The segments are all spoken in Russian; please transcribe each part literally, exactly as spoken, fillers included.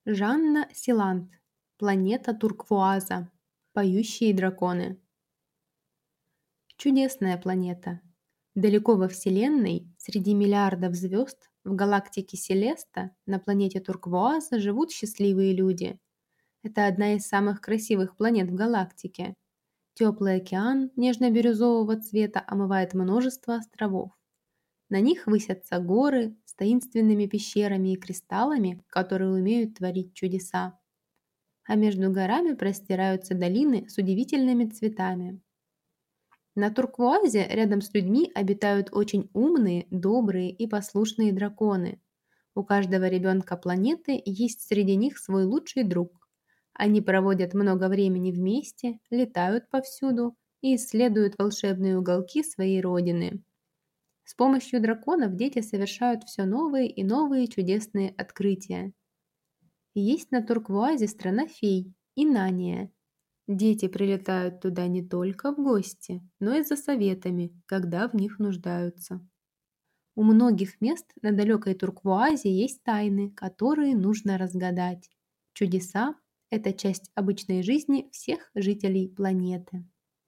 Жанна Силанд. Планета Турквуаза. Поющие драконы. Чудесная планета. Далеко во Вселенной, среди миллиардов звезд, в галактике Селеста, на планете Турквуаза живут счастливые люди. Это одна из самых красивых планет в галактике. Теплый океан нежно-бирюзового цвета омывает множество островов. На них высятся горы с таинственными пещерами и кристаллами, которые умеют творить чудеса. А между горами простираются долины с удивительными цветами. На Турквуазе рядом с людьми обитают очень умные, добрые и послушные драконы. У каждого ребенка планеты есть среди них свой лучший друг. Они проводят много времени вместе, летают повсюду и исследуют волшебные уголки своей родины. С помощью драконов дети совершают все новые и новые чудесные открытия. Есть на Турквуазе страна фей – Инания. Дети прилетают туда не только в гости, но и за советами, когда в них нуждаются. У многих мест на далекой Турквуазе есть тайны, которые нужно разгадать. Чудеса – это часть обычной жизни всех жителей планеты.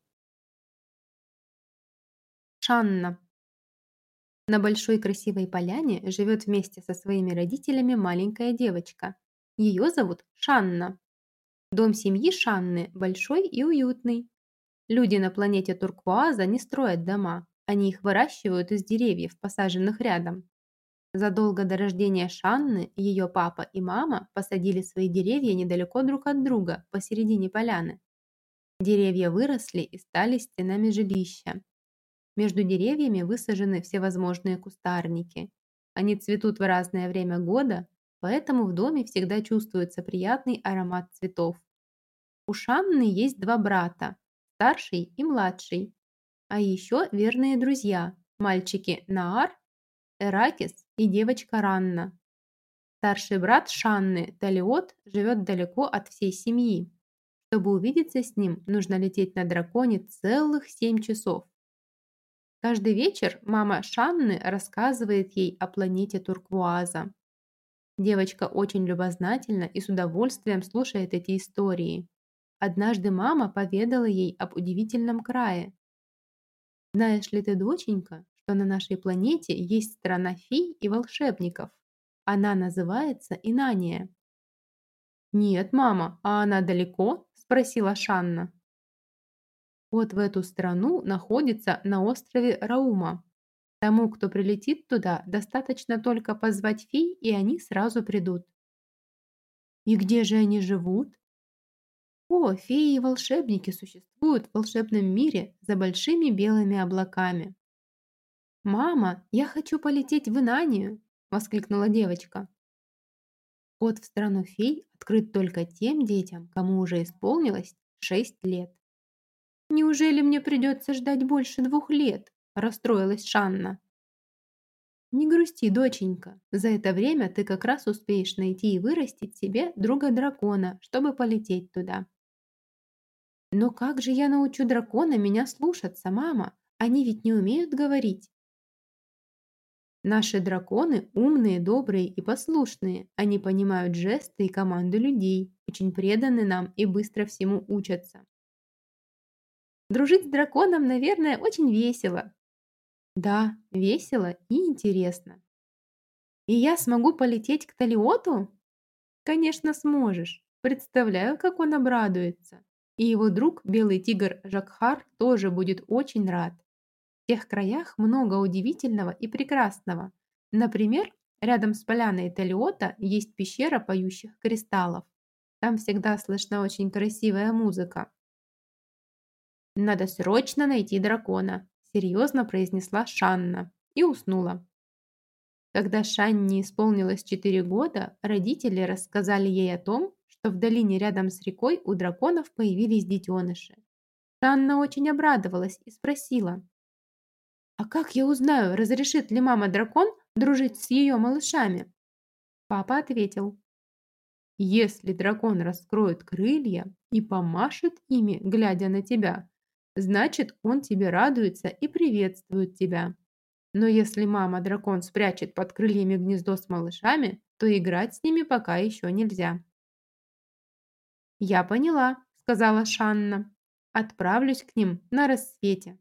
Шанна. На большой красивой поляне живет вместе со своими родителями маленькая девочка. Ее зовут Шанна. Дом семьи Шанны большой и уютный. Люди на планете Турквуаза не строят дома, они их выращивают из деревьев, посаженных рядом. Задолго до рождения Шанны ее папа и мама посадили свои деревья недалеко друг от друга, посередине поляны. Деревья выросли и стали стенами жилища. Между деревьями высажены всевозможные кустарники. Они цветут в разное время года, поэтому в доме всегда чувствуется приятный аромат цветов. У Шанны есть два брата, старший и младший, а еще верные друзья, мальчики Наар, Эракис и девочка Ранна. Старший брат Шанны, Талиот, живет далеко от всей семьи. Чтобы увидеться с ним, нужно лететь на драконе целых семь часов. Каждый вечер мама Шанны рассказывает ей о планете Турквуаза. Девочка очень любознательна и с удовольствием слушает эти истории. Однажды мама поведала ей об удивительном крае. «Знаешь ли ты, доченька, что на нашей планете есть страна фей и волшебников? Она называется Инания». «Нет, мама, а она далеко?» – спросила Шанна. Вот в эту страну находится на острове Раума. Тому, кто прилетит туда, достаточно только позвать фей, и они сразу придут. И где же они живут? О, феи и волшебники существуют в волшебном мире за большими белыми облаками. «Мама, я хочу полететь в Инанию!» – воскликнула девочка. Вход в страну фей открыт только тем детям, кому уже исполнилось шесть лет. «Неужели мне придется ждать больше двух лет?» – расстроилась Шанна. «Не грусти, доченька, за это время ты как раз успеешь найти и вырастить себе друга-дракона, чтобы полететь туда». «Но как же я научу дракона меня слушаться, мама? Они ведь не умеют говорить». «Наши драконы умные, добрые и послушные. Они понимают жесты и команды людей, очень преданы нам и быстро всему учатся». Дружить с драконом, наверное, очень весело. Да, весело и интересно. И я смогу полететь к Талиоту? Конечно, сможешь. Представляю, как он обрадуется. И его друг, белый тигр Жакхар, тоже будет очень рад. В тех краях много удивительного и прекрасного. Например, рядом с поляной Талиота есть пещера поющих кристаллов. Там всегда слышна очень красивая музыка. «Надо срочно найти дракона», – серьезно произнесла Шанна и уснула. Когда Шанне исполнилось четыре года, родители рассказали ей о том, что в долине рядом с рекой у драконов появились детеныши. Шанна очень обрадовалась и спросила: «А как я узнаю, разрешит ли мама-дракон дружить с ее малышами?» Папа ответил: «Если дракон раскроет крылья и помашет ими, глядя на тебя, значит, он тебе радуется и приветствует тебя. Но если мама-дракон спрячет под крыльями гнездо с малышами, то играть с ними пока еще нельзя». «Я поняла», — сказала Шанна. «Отправлюсь к ним на рассвете».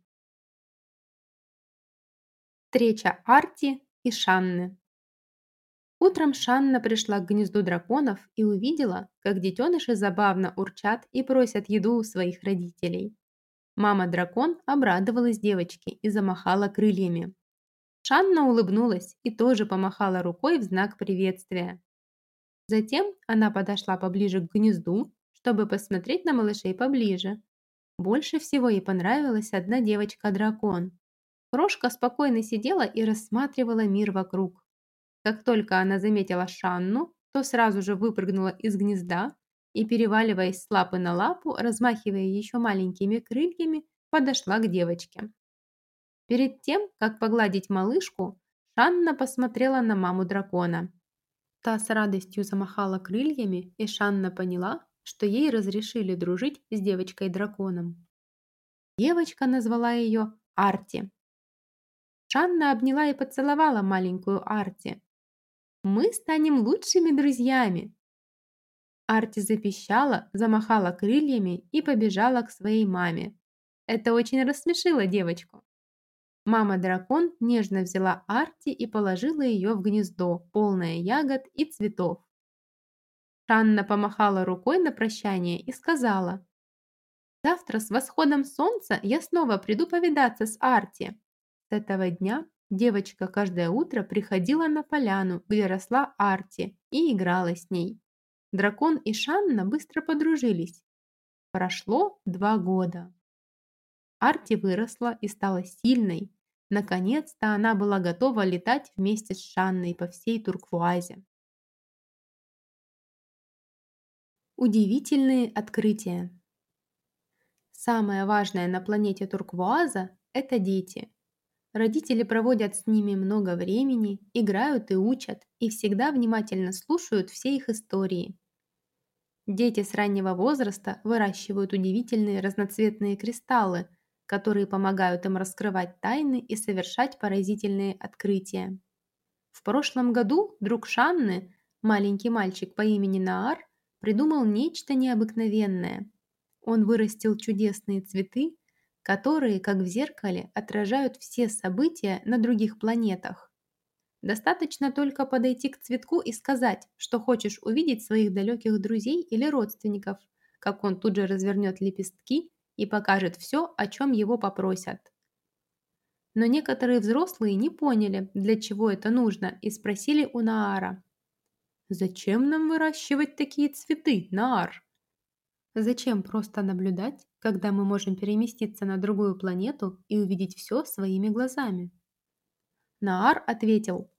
Встреча Арти и Шанны. Утром Шанна пришла к гнезду драконов и увидела, как детеныши забавно урчат и просят еду у своих родителей. Мама-дракон обрадовалась девочке и замахала крыльями. Шанна улыбнулась и тоже помахала рукой в знак приветствия. Затем она подошла поближе к гнезду, чтобы посмотреть на малышей поближе. Больше всего ей понравилась одна девочка-дракон. Крошка спокойно сидела и рассматривала мир вокруг. Как только она заметила Шанну, то сразу же выпрыгнула из гнезда и, переваливаясь с лапы на лапу, размахивая еще маленькими крыльями, подошла к девочке. Перед тем, как погладить малышку, Шанна посмотрела на маму дракона. Та с радостью замахала крыльями, и Шанна поняла, что ей разрешили дружить с девочкой-драконом. Девочка назвала ее Арти. Шанна обняла и поцеловала маленькую Арти. «Мы станем лучшими друзьями!» Арти запищала, замахала крыльями и побежала к своей маме. Это очень рассмешило девочку. Мама-дракон нежно взяла Арти и положила ее в гнездо, полное ягод и цветов. Шанна помахала рукой на прощание и сказала: «Завтра с восходом солнца я снова приду повидаться с Арти». С этого дня девочка каждое утро приходила на поляну, где росла Арти, и играла с ней. Дракон и Шанна быстро подружились. Прошло два года. Арти выросла и стала сильной. Наконец-то она была готова летать вместе с Шанной по всей Турквуазе. Удивительные открытия. Самое важное на планете Турквуаза — это дети. Родители проводят с ними много времени, играют и учат, и всегда внимательно слушают все их истории. Дети с раннего возраста выращивают удивительные разноцветные кристаллы, которые помогают им раскрывать тайны и совершать поразительные открытия. В прошлом году друг Шанны, маленький мальчик по имени Наар, придумал нечто необыкновенное. Он вырастил чудесные цветы, которые, как в зеркале, отражают все события на других планетах. Достаточно только подойти к цветку и сказать, что хочешь увидеть своих далеких друзей или родственников, как он тут же развернет лепестки и покажет все, о чем его попросят. Но некоторые взрослые не поняли, для чего это нужно, и спросили у Наара: «Зачем нам выращивать такие цветы, Наар?» «Зачем просто наблюдать, когда мы можем переместиться на другую планету и увидеть все своими глазами?» Наар ответил: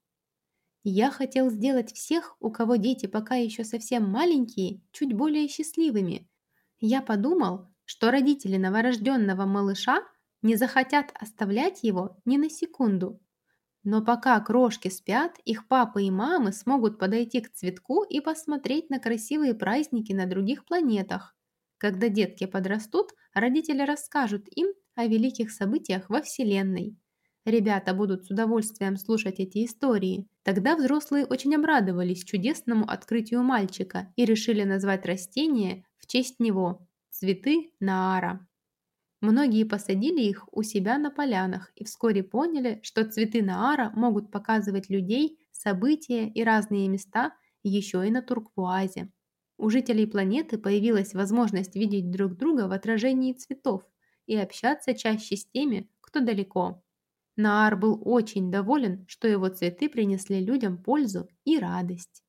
«Я хотел сделать всех, у кого дети пока еще совсем маленькие, чуть более счастливыми. Я подумал, что родители новорожденного малыша не захотят оставлять его ни на секунду. Но пока крошки спят, их папы и мамы смогут подойти к цветку и посмотреть на красивые праздники на других планетах. Когда детки подрастут, родители расскажут им о великих событиях во Вселенной. Ребята будут с удовольствием слушать эти истории. Тогда взрослые очень обрадовались чудесному открытию мальчика и решили назвать растение в честь него – цветы Наара. Многие посадили их у себя на полянах и вскоре поняли, что цветы Наара могут показывать людей, события и разные места еще и на Турквуазе. У жителей планеты появилась возможность видеть друг друга в отражении цветов и общаться чаще с теми, кто далеко. Наар был очень доволен, что его цветы принесли людям пользу и радость.